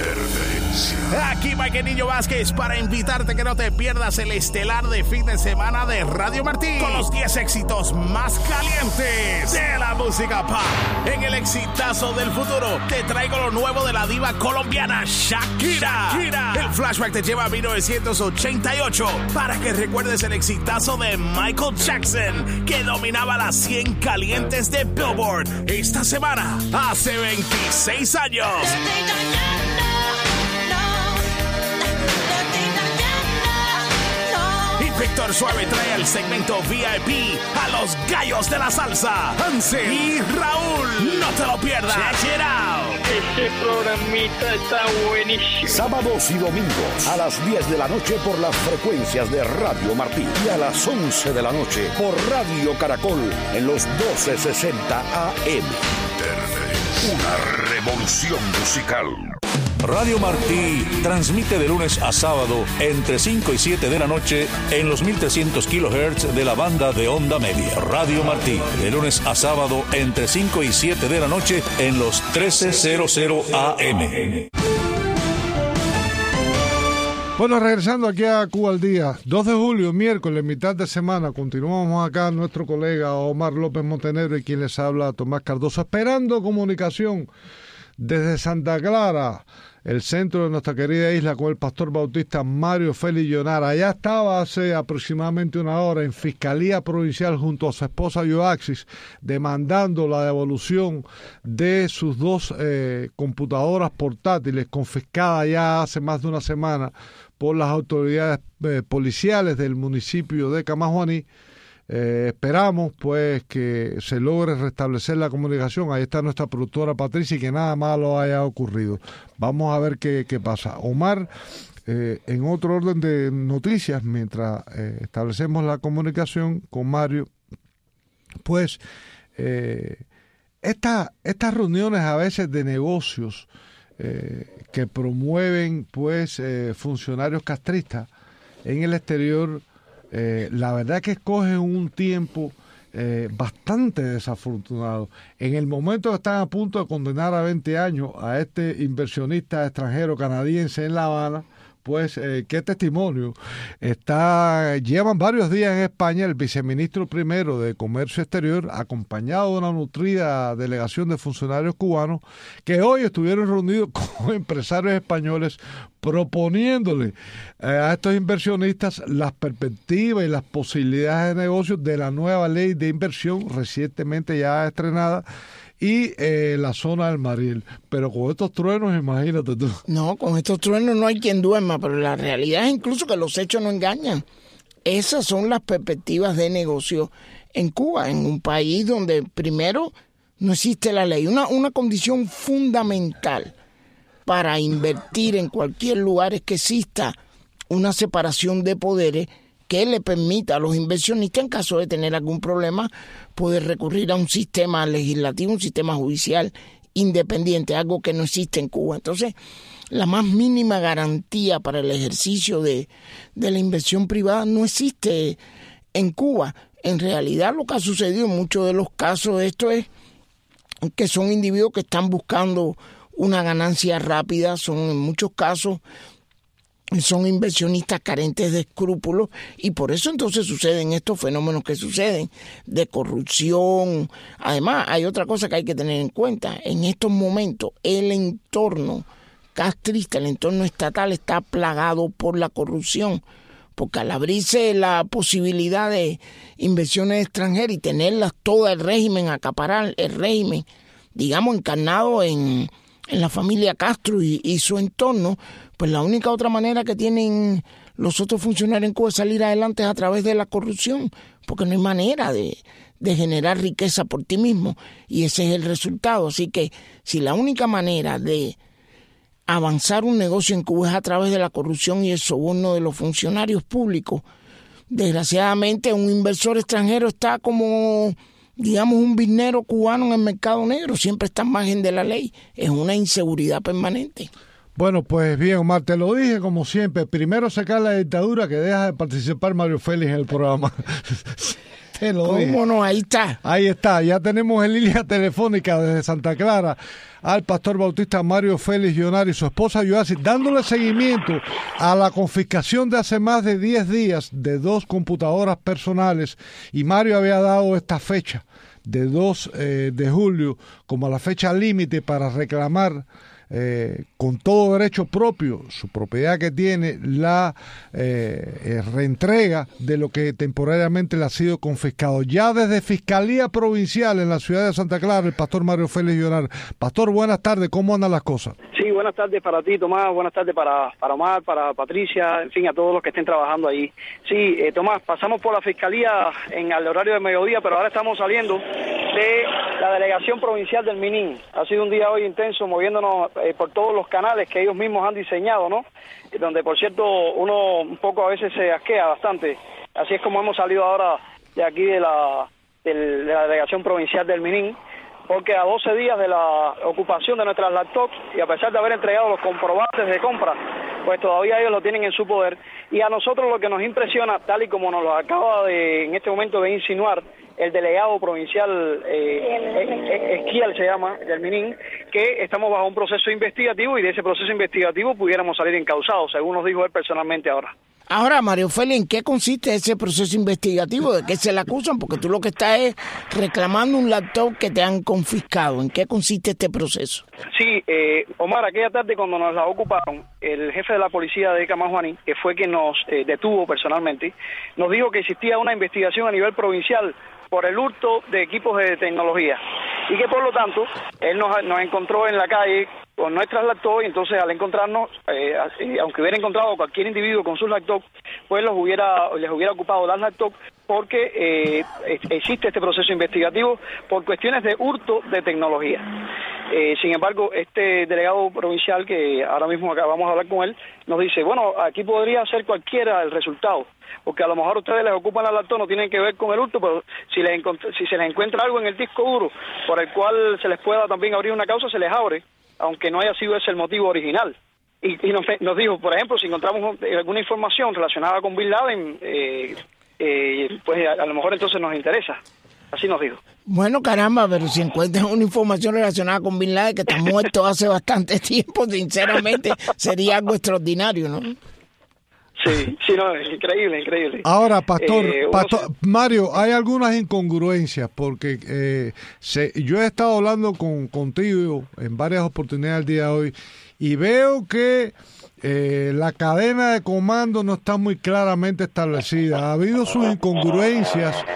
Aquí Mike Niño Vázquez para invitarte que no te pierdas el estelar de fin de semana de Radio Martí con los diez éxitos más calientes de la música pop. En el exitazo del futuro te traigo lo nuevo de la diva colombiana Shakira. Shakira. El flashback te lleva a mil novecientos ochenta y ocho para que recuerdes el exitazo de Michael Jackson que dominaba las cien calientes de Billboard esta semana hace veintiséis años. Víctor Suave trae el segmento V I P a los gallos de la salsa, Hansel y Raúl. No te lo pierdas. Check it out. Este programita está buenísimo. Sábados y domingos a las diez de la noche por las frecuencias de Radio Martí y a las once de la noche por Radio Caracol en los doce sesenta A M. Una revolución musical. Radio Martí transmite de lunes a sábado entre cinco y siete de la noche en los mil trescientos kilohertz de la banda de onda media. Radio Martí, de lunes a sábado entre cinco y siete de la noche en los trece cero A M. Bueno, regresando aquí a Cuba al Día, dos de julio, miércoles, mitad de semana, continuamos acá nuestro colega Omar López Montenegro y quien les habla, Tomás Cardoso, esperando comunicación desde Santa Clara, el centro de nuestra querida isla, con el pastor bautista Mario Félix Llonar. Allá estaba hace aproximadamente una hora en Fiscalía Provincial junto a su esposa Yoaxis, demandando la devolución de sus dos eh, computadoras portátiles confiscadas ya hace más de una semana por las autoridades eh, policiales del municipio de Camajuaní. Eh, esperamos pues que se logre restablecer la comunicación. Ahí está nuestra productora Patricia y que nada malo haya ocurrido. Vamos a ver qué, qué pasa. Omar, eh, en otro orden de noticias, mientras eh, establecemos la comunicación con Mario, pues eh, esta, estas reuniones a veces de negocios eh, que promueven pues eh, funcionarios castristas en el exterior, Eh, la verdad que escogen un tiempo eh, bastante desafortunado. En el momento que están a punto de condenar a veinte años a este inversionista extranjero canadiense en La Habana, pues eh, qué testimonio. Está, llevan varios días en España el viceministro primero de Comercio Exterior, acompañado de una nutrida delegación de funcionarios cubanos, que hoy estuvieron reunidos con empresarios españoles proponiéndole eh, a estos inversionistas las perspectivas y las posibilidades de negocios de la nueva ley de inversión recientemente ya estrenada y eh, la zona del Mariel. Pero con estos truenos, imagínate tú. No, con estos truenos no hay quien duerma, pero la realidad es incluso que los hechos no engañan. Esas son las perspectivas de negocio en Cuba, en un país donde primero no existe la ley. Una, una condición fundamental para invertir en cualquier lugar es que exista una separación de poderes que le permita a los inversionistas, en caso de tener algún problema, poder recurrir a un sistema legislativo, un sistema judicial independiente, algo que no existe en Cuba. Entonces, la más mínima garantía para el ejercicio de, de la inversión privada no existe en Cuba. En realidad, lo que ha sucedido en muchos de los casos de esto es que son individuos que están buscando una ganancia rápida, son en muchos casos son inversionistas carentes de escrúpulos y por eso entonces suceden estos fenómenos que suceden de corrupción. Además, hay otra cosa que hay que tener en cuenta. En estos momentos, el entorno castrista, el entorno estatal está plagado por la corrupción, porque al abrirse la posibilidad de inversiones extranjeras y tenerlas todo el régimen, acaparar el régimen, digamos, encarnado en, en la familia Castro y, y su entorno, pues la única otra manera que tienen los otros funcionarios en Cuba de salir adelante es a través de la corrupción, porque no hay manera de, de generar riqueza por ti mismo, y ese es el resultado. Así que si la única manera de avanzar un negocio en Cuba es a través de la corrupción y el soborno de los funcionarios públicos, desgraciadamente un inversor extranjero está como, digamos, un biznero cubano en el mercado negro, siempre está al margen de la ley, es una inseguridad permanente. Bueno, pues bien, Omar, te lo dije como siempre, primero sacar la dictadura que deja de participar Mario Félix en el programa. Te lo ¿Cómo dije. no? Ahí está. Ahí está, ya tenemos en línea telefónica desde Santa Clara al pastor bautista Mario Félix Llonar y su esposa Yoaxis, dándole seguimiento a la confiscación de hace más de diez días de dos computadoras personales, y Mario había dado esta fecha de dos eh, de julio como la fecha límite para reclamar Eh, con todo derecho propio, su propiedad que tiene, la eh, eh, reentrega de lo que temporariamente le ha sido confiscado. Ya desde Fiscalía Provincial en la ciudad de Santa Clara, el pastor Mario Félix Llonar. Pastor, buenas tardes, ¿cómo andan las cosas? Sí, buenas tardes para ti, Tomás, buenas tardes para, para Omar, para Patricia, en fin, a todos los que estén trabajando ahí. Sí, eh, Tomás, pasamos por la Fiscalía en el horario de mediodía, pero ahora estamos saliendo de la delegación provincial del Minin. Ha sido un día hoy intenso, moviéndonos eh, por todos los canales que ellos mismos han diseñado, ¿no? Donde, por cierto, uno un poco a veces se asquea bastante. Así es como hemos salido ahora de aquí de la, de la delegación provincial del Minin, porque a doce días de la ocupación de nuestras laptops, y a pesar de haber entregado los comprobantes de compra, pues todavía ellos lo tienen en su poder. Y a nosotros lo que nos impresiona, tal y como nos lo acaba de, en este momento de insinuar el delegado provincial eh, Esquial, se llama, del Minin, que estamos bajo un proceso investigativo y de ese proceso investigativo pudiéramos salir encausados, según nos dijo él personalmente ahora. Ahora, Mario Félix, ¿en qué consiste ese proceso investigativo? ¿De qué se le acusan? Porque tú lo que estás es reclamando un laptop que te han confiscado. ¿En qué consiste este proceso? Sí, eh, Omar, aquella tarde cuando nos la ocuparon, el jefe de la policía de Camajuaní, que fue quien nos eh, detuvo personalmente, nos dijo que existía una investigación a nivel provincial por el hurto de equipos de tecnología y que por lo tanto él nos, nos encontró en la calle con nuestras laptops y entonces al encontrarnos, eh, aunque hubiera encontrado cualquier individuo con sus laptops, pues los hubiera, les hubiera ocupado las laptops porque eh, existe este proceso investigativo por cuestiones de hurto de tecnología. Eh, sin embargo, este delegado provincial, que ahora mismo acabamos de hablar con él, nos dice, bueno, aquí podría ser cualquiera el resultado, porque a lo mejor ustedes les ocupan la laptop, no tienen que ver con el hurto, pero si, les si se les encuentra algo en el disco duro por el cual se les pueda también abrir una causa, se les abre, aunque no haya sido ese el motivo original. Y, y nos, nos dijo, por ejemplo, si encontramos alguna información relacionada con Bin Laden, eh, eh, pues a, a lo mejor entonces nos interesa. Así nos dijo. Bueno, caramba, pero si encuentran una información relacionada con Bin Laden, que está muerto hace bastante tiempo, sinceramente, sería algo extraordinario, ¿no? Sí, sí, no, es increíble, increíble. Ahora, Pastor, eh, Pastor se... Mario, hay algunas incongruencias, porque eh, se, yo he estado hablando con contigo en varias oportunidades el día de hoy, y veo que eh, la cadena de comando no está muy claramente establecida. Ha habido sus incongruencias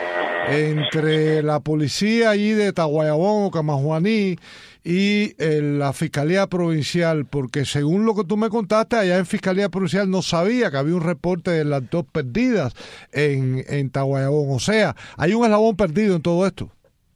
entre la policía allí de Taguayabón o Camajuaní y eh, la Fiscalía Provincial, porque según lo que tú me contaste, allá en Fiscalía Provincial no sabía que había un reporte de las dos perdidas en, en Taguayabón. O sea, hay un eslabón perdido en todo esto.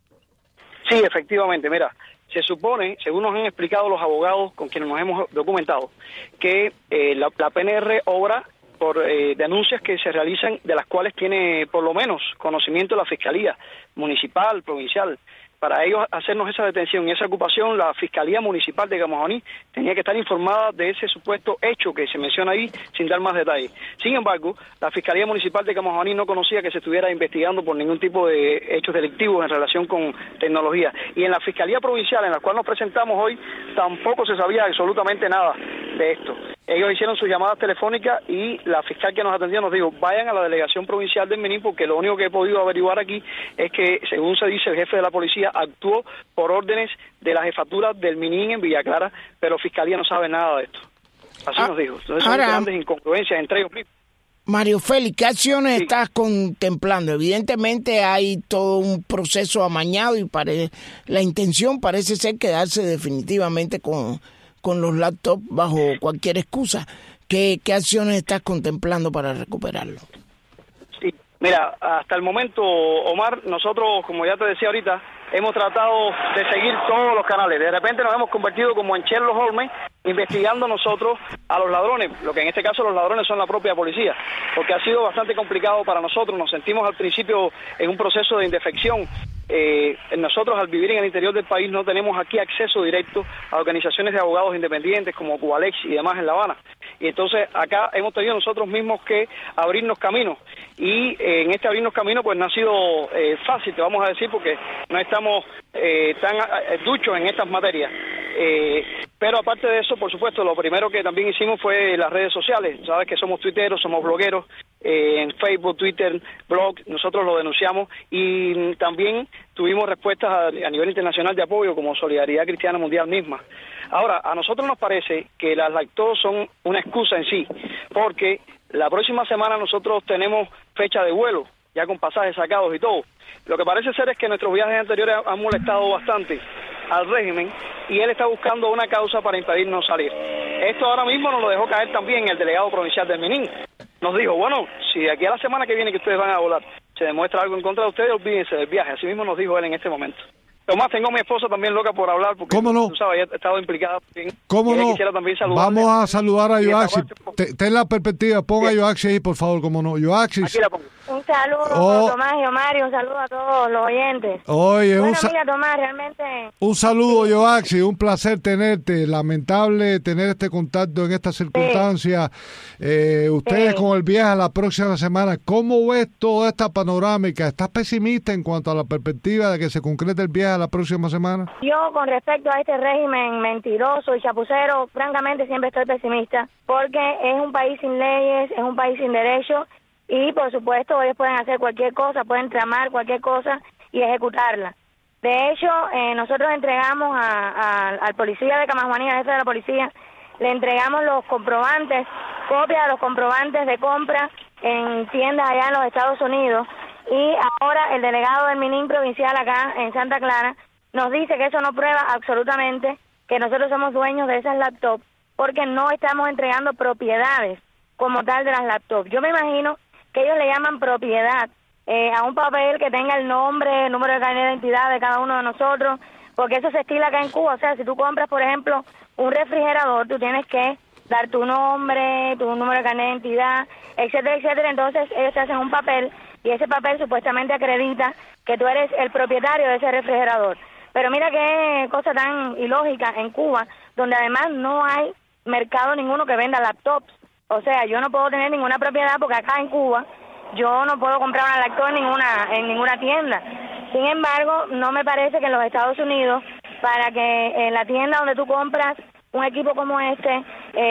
Sí, efectivamente, mira, se supone, según nos han explicado los abogados con quienes nos hemos documentado, que eh, la, la P N R obra por eh, denuncias que se realizan, de las cuales tiene por lo menos conocimiento la Fiscalía Municipal, Provincial. Para ellos hacernos esa detención y esa ocupación, la Fiscalía Municipal de Camajuaní tenía que estar informada de ese supuesto hecho que se menciona ahí, sin dar más detalles. Sin embargo, la Fiscalía Municipal de Camajuaní no conocía que se estuviera investigando por ningún tipo de hechos delictivos en relación con tecnología. Y en la Fiscalía Provincial, en la cual nos presentamos hoy, tampoco se sabía absolutamente nada de esto. Ellos hicieron sus llamadas telefónicas y la fiscal que nos atendió nos dijo, vayan a la delegación provincial del Minin, porque lo único que he podido averiguar aquí es que, según se dice, el jefe de la policía actuó por órdenes de la jefatura del Minin en Villa Clara, pero Fiscalía no sabe nada de esto. Así ah, nos dijo. Entonces son grandes incongruencias entre ellos mismos. Mario Félix, ¿qué acciones sí. estás contemplando? Evidentemente hay todo un proceso amañado y pare... la intención parece ser quedarse definitivamente con... con los laptops bajo cualquier excusa. ¿Qué, qué acciones estás contemplando para recuperarlo? Sí, mira, hasta el momento, Omar, nosotros, como ya te decía ahorita, hemos tratado de seguir todos los canales. De repente nos hemos convertido como en Sherlock Holmes, investigando nosotros a los ladrones, lo que en este caso los ladrones son la propia policía, porque ha sido bastante complicado para nosotros. Nos sentimos al principio en un proceso de indefección. Eh, nosotros, al vivir en el interior del país, no tenemos aquí acceso directo a organizaciones de abogados independientes como Cubalex y demás en La Habana, y entonces acá hemos tenido nosotros mismos que abrirnos caminos, y eh, en este abrirnos caminos pues no ha sido eh, fácil, te vamos a decir, porque no estamos eh, tan eh, duchos en estas materias. Eh, pero aparte de eso, por supuesto, lo primero que también hicimos fue las redes sociales. Sabes que somos tuiteros, somos blogueros, eh, en Facebook, Twitter, blog, nosotros lo denunciamos, y también tuvimos respuestas a, a nivel internacional de apoyo, como Solidaridad Cristiana Mundial misma. Ahora, a nosotros nos parece que las laptops son una excusa en sí, porque la próxima semana nosotros tenemos fecha de vuelo, ya con pasajes sacados y todo. Lo que parece ser es que nuestros viajes anteriores han molestado bastante al régimen y él está buscando una causa para impedirnos salir. Esto ahora mismo nos lo dejó caer también el delegado provincial del Minin. Nos dijo, bueno, si de aquí a la semana que viene que ustedes van a volar se demuestra algo en contra de ustedes, olvídense del viaje. Así mismo nos dijo él en este momento. Tomás, tengo a mi esposa también loca por hablar, porque ¿Cómo no? tú sabes, ella ha estado implicada. En, ¿Cómo no? Quisiera también saludar. Vamos a saludar a Yoaxi. Ten la perspectiva, ponga a Yoaxi ahí, por favor, cómo no. Yoaxi. Aquí la pongo. Un saludo oh. a Tomás y Omar, y un saludo a todos los oyentes. Oye, bueno, un, sa mira, Tomás, realmente... un saludo, Yoaxi, un placer tenerte. Lamentable tener este contacto en estas circunstancias. Sí. Eh, ustedes sí. con el viaje a la próxima semana, ¿cómo ves toda esta panorámica? ¿Estás pesimista en cuanto a la perspectiva de que se concrete el viaje a la próxima semana? Yo, con respecto a este régimen mentiroso y chapucero, francamente siempre estoy pesimista, porque es un país sin leyes, es un país sin derechos, y por supuesto ellos pueden hacer cualquier cosa, pueden tramar cualquier cosa y ejecutarla. De hecho, eh, nosotros entregamos a, a, al policía de Camajuaní, al jefe de la policía, le entregamos los comprobantes, copias de los comprobantes de compra en tiendas allá en los Estados Unidos, y ahora el delegado del MININ provincial acá en Santa Clara nos dice que eso no prueba absolutamente que nosotros somos dueños de esas laptops, porque no estamos entregando propiedades como tal de las laptops. Yo me imagino que ellos le llaman propiedad eh, a un papel que tenga el nombre, el número de carnet de identidad de cada uno de nosotros, porque eso se estila acá en Cuba. O sea, si tú compras, por ejemplo, un refrigerador, tú tienes que dar tu nombre, tu número de carnet de identidad, etcétera, etcétera. Entonces ellos te hacen un papel, y ese papel supuestamente acredita que tú eres el propietario de ese refrigerador. Pero mira qué cosa tan ilógica en Cuba, donde además no hay mercado ninguno que venda laptops. O sea, yo no puedo tener ninguna propiedad porque acá en Cuba yo no puedo comprar una laptop en ninguna, en ninguna tienda. Sin embargo, no me parece que en los Estados Unidos, para que en la tienda donde tú compras un equipo como este,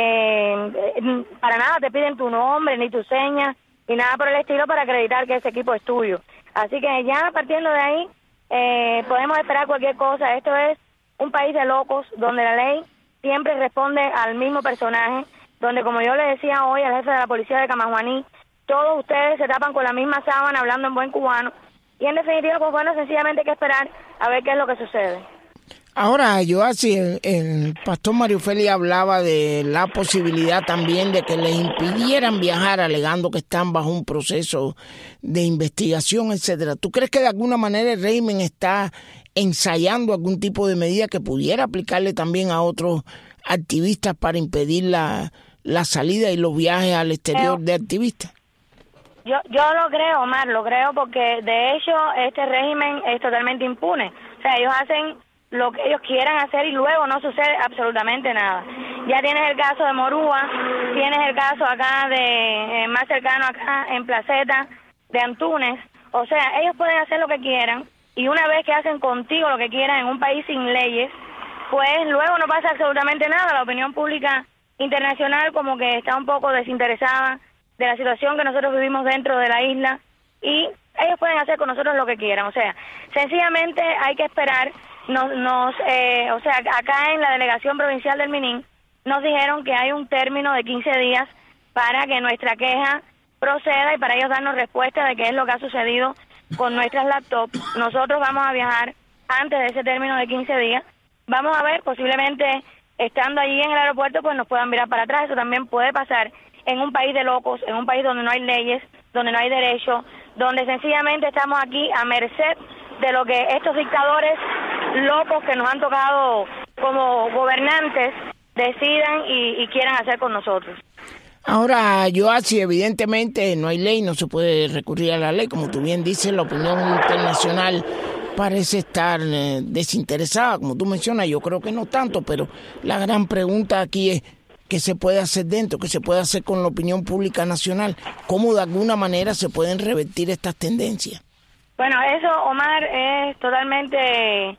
eh, para nada te piden tu nombre, ni tu seña, ni nada por el estilo para acreditar que ese equipo es tuyo. Así que ya partiendo de ahí, eh, podemos esperar cualquier cosa. Esto es un país de locos, donde la ley siempre responde al mismo personaje, donde, como yo le decía hoy al jefe de la policía de Camajuaní, todos ustedes se tapan con la misma sábana hablando en buen cubano, y en definitiva, pues bueno, sencillamente hay que esperar a ver qué es lo que sucede. Ahora, Yoaxi, el, el pastor Mario Félix hablaba de la posibilidad también de que les impidieran viajar, alegando que están bajo un proceso de investigación, etcétera. ¿Tú crees que de alguna manera el régimen está ensayando algún tipo de medida que pudiera aplicarle también a otros activistas para impedir la, la salida y los viajes al exterior de activistas? Yo, yo lo creo, Omar, lo creo, porque de hecho este régimen es totalmente impune. O sea, ellos hacen lo que ellos quieran hacer y luego no sucede absolutamente nada. Ya tienes el caso de Morúa, tienes el caso acá de, eh, más cercano acá en Placeta, de Antunes. O sea, ellos pueden hacer lo que quieran, y una vez que hacen contigo lo que quieran en un país sin leyes, pues luego no pasa absolutamente nada. La opinión pública internacional como que está un poco desinteresada de la situación que nosotros vivimos dentro de la isla, y ellos pueden hacer con nosotros lo que quieran. O sea, sencillamente hay que esperar. Nos, nos eh, o sea, acá en la delegación provincial del MININ nos dijeron que hay un término de quince días para que nuestra queja proceda y para ellos darnos respuesta de qué es lo que ha sucedido con nuestras laptops. Nosotros vamos a viajar antes de ese término de quince días. Vamos a ver, posiblemente estando allí en el aeropuerto pues nos puedan mirar para atrás. Eso también puede pasar en un país de locos, en un país donde no hay leyes, donde no hay derechos, donde sencillamente estamos aquí a merced de lo que estos dictadores locos que nos han tocado como gobernantes decidan y, y quieran hacer con nosotros. Ahora, Yoaxi, evidentemente no hay ley, no se puede recurrir a la ley. Como tú bien dices, la opinión internacional parece estar eh, desinteresada, como tú mencionas. Yo creo que no tanto, pero la gran pregunta aquí es qué se puede hacer dentro, qué se puede hacer con la opinión pública nacional, cómo de alguna manera se pueden revertir estas tendencias. Bueno, eso, Omar, es totalmente,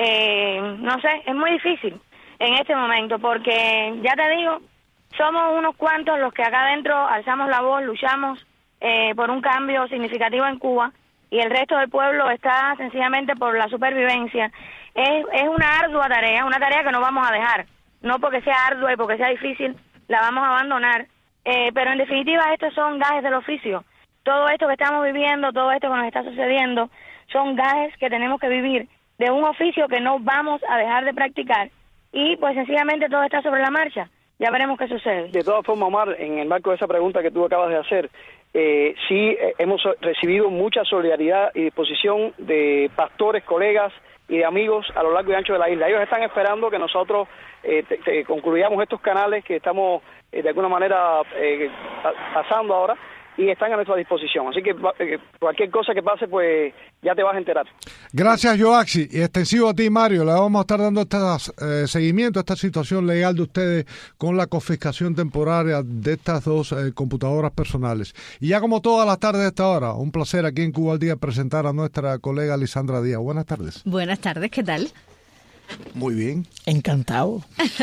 eh, no sé, es muy difícil en este momento, porque ya te digo, somos unos cuantos los que acá adentro alzamos la voz, luchamos eh, por un cambio significativo en Cuba, y el resto del pueblo está sencillamente por la supervivencia. Es, es una ardua tarea, una tarea que no vamos a dejar, no porque sea ardua y porque sea difícil, la vamos a abandonar, eh, pero en definitiva estos son gajes del oficio. Todo esto que estamos viviendo, todo esto que nos está sucediendo, son gajes que tenemos que vivir de un oficio que no vamos a dejar de practicar, y pues sencillamente todo está sobre la marcha. Ya veremos qué sucede. De todas formas, Omar, en el marco de esa pregunta que tú acabas de hacer, eh, sí eh, hemos recibido mucha solidaridad y disposición de pastores, colegas y de amigos a lo largo y ancho de la isla. Ellos están esperando que nosotros eh, te, te concluyamos estos canales que estamos eh, de alguna manera eh, pasando ahora, y están a nuestra disposición. Así que eh, cualquier cosa que pase, pues ya te vas a enterar. Gracias, Joaxi, y extensivo a ti, Mario. Le vamos a estar dando este eh, seguimiento a esta situación legal de ustedes con la confiscación temporaria de estas dos eh, computadoras personales. Y ya como todas las tardes de esta hora, un placer aquí en Cuba al Día presentar a nuestra colega Lisandra Díaz. Buenas tardes. Buenas tardes, ¿qué tal? Muy bien. Encantado.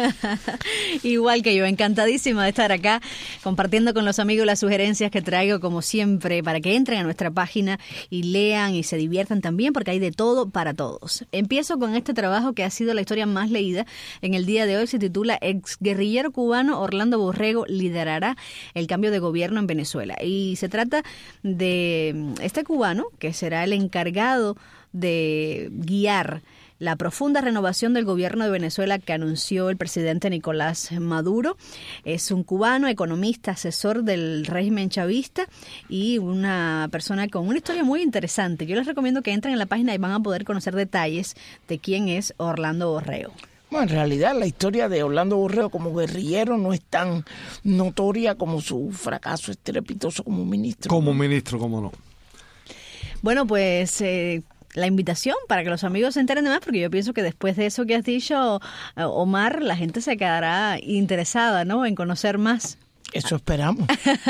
Igual que yo, encantadísima de estar acá compartiendo con los amigos las sugerencias que traigo, como siempre, para que entren a nuestra página y lean y se diviertan también, porque hay de todo para todos. Empiezo con este trabajo que ha sido la historia más leída en el día de hoy. Se titula Exguerrillero cubano Orlando Borrego liderará el cambio de gobierno en Venezuela. Y se trata de este cubano que será el encargado de guiar la profunda renovación del gobierno de Venezuela que anunció el presidente Nicolás Maduro. Es un cubano, economista, asesor del régimen chavista y una persona con una historia muy interesante. Yo les recomiendo que entren en la página y van a poder conocer detalles de quién es Orlando Borrego. Bueno, en realidad la historia de Orlando Borrego como guerrillero no es tan notoria como su fracaso estrepitoso como ministro. Como ministro, cómo no. Bueno, pues Eh, la invitación para que los amigos se enteren de más, porque yo pienso que después de eso que has dicho, Omar, la gente se quedará interesada, ¿no?, en conocer más. Eso esperamos.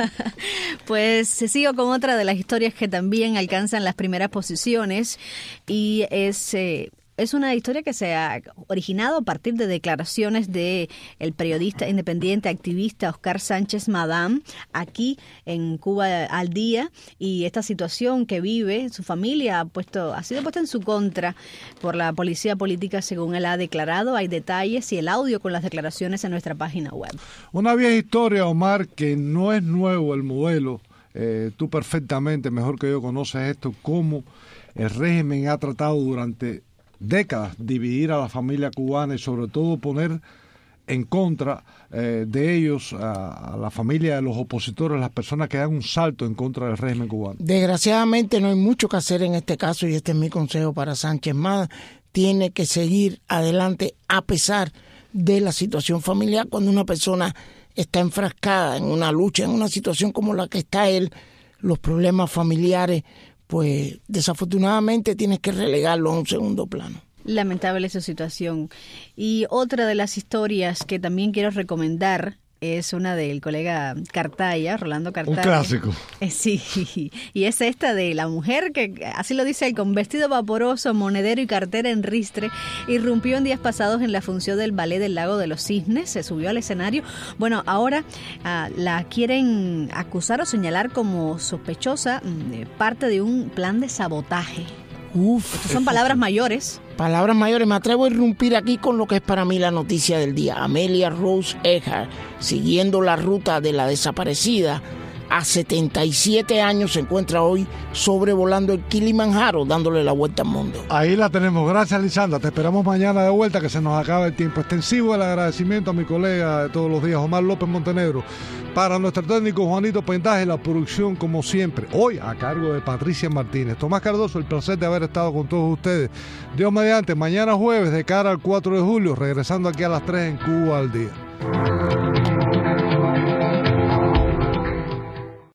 Pues sigo con otra de las historias que también alcanzan las primeras posiciones, y es eh, es una historia que se ha originado a partir de declaraciones de el periodista independiente, activista Oscar Sánchez Madame, aquí en Cuba al Día, y esta situación que vive su familia ha puesto ha sido puesta en su contra por la policía política, según él ha declarado. Hay detalles y el audio con las declaraciones en nuestra página web. Una vieja historia, Omar, que no es nuevo el modelo. Eh, tú perfectamente, mejor que yo, conoces esto, cómo el régimen ha tratado durante décadas dividir a la familia cubana y sobre todo poner en contra eh, de ellos a, a la familia de los opositores, las personas que dan un salto en contra del régimen cubano. Desgraciadamente no hay mucho que hacer en este caso, y este es mi consejo para Sánchez Madame. Tiene que seguir adelante a pesar de la situación familiar. Cuando una persona está enfrascada en una lucha, en una situación como la que está él, los problemas familiares, pues desafortunadamente tienes que relegarlo a un segundo plano. Lamentable su situación. Y otra de las historias que también quiero recomendar es una del colega Cartaya, Rolando Cartaya. Un clásico. Eh, sí, y es esta de la mujer que, así lo dice él, con vestido vaporoso, monedero y cartera en ristre, irrumpió en días pasados en la función del Ballet del Lago de los Cisnes, se subió al escenario. Bueno, ahora uh, la quieren acusar o señalar como sospechosa, eh, parte de un plan de sabotaje. Uf, Estas son palabras mayores. Palabras mayores. Me atrevo a irrumpir aquí con lo que es para mí la noticia del día. Amelia Rose Earhart, siguiendo la ruta de la desaparecida, a setenta y siete años se encuentra hoy sobrevolando el Kilimanjaro, dándole la vuelta al mundo. Ahí la tenemos. Gracias, Lisandra. Te esperamos mañana de vuelta, que se nos acaba el tiempo. Extensivo el agradecimiento a mi colega de todos los días, Omar López Montenegro. Para nuestro técnico Juanito Pentaje, la producción, como siempre, hoy a cargo de Patricia Martínez. Tomás Cardoso, el placer de haber estado con todos ustedes. Dios mediante, mañana jueves, de cara al cuatro de julio, regresando aquí a las tres en Cuba al Día.